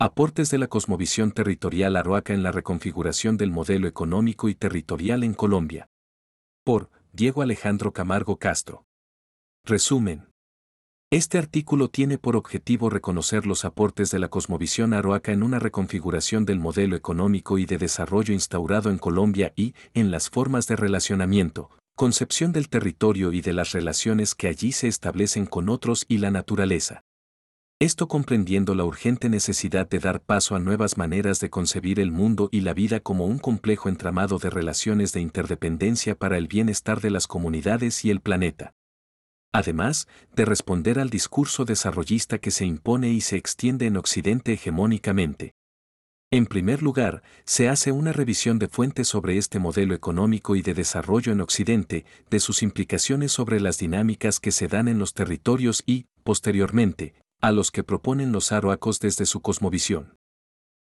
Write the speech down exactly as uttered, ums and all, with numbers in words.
Aportes de la cosmovisión territorial Aroaca en la reconfiguración del modelo económico y territorial en Colombia. Por Diego Alejandro Camargo Castro. Resumen. Este artículo tiene por objetivo reconocer los aportes de la cosmovisión Aroaca en una reconfiguración del modelo económico y de desarrollo instaurado en Colombia y en las formas de relacionamiento, concepción del territorio y de las relaciones que allí se establecen con otros y la naturaleza. Esto comprendiendo la urgente necesidad de dar paso a nuevas maneras de concebir el mundo y la vida como un complejo entramado de relaciones de interdependencia para el bienestar de las comunidades y el planeta. Además, de responder al discurso desarrollista que se impone y se extiende en Occidente hegemónicamente. En primer lugar, se hace una revisión de fuentes sobre este modelo económico y de desarrollo en Occidente, de sus implicaciones sobre las dinámicas que se dan en los territorios y, posteriormente, a los que proponen los aroacos desde su cosmovisión.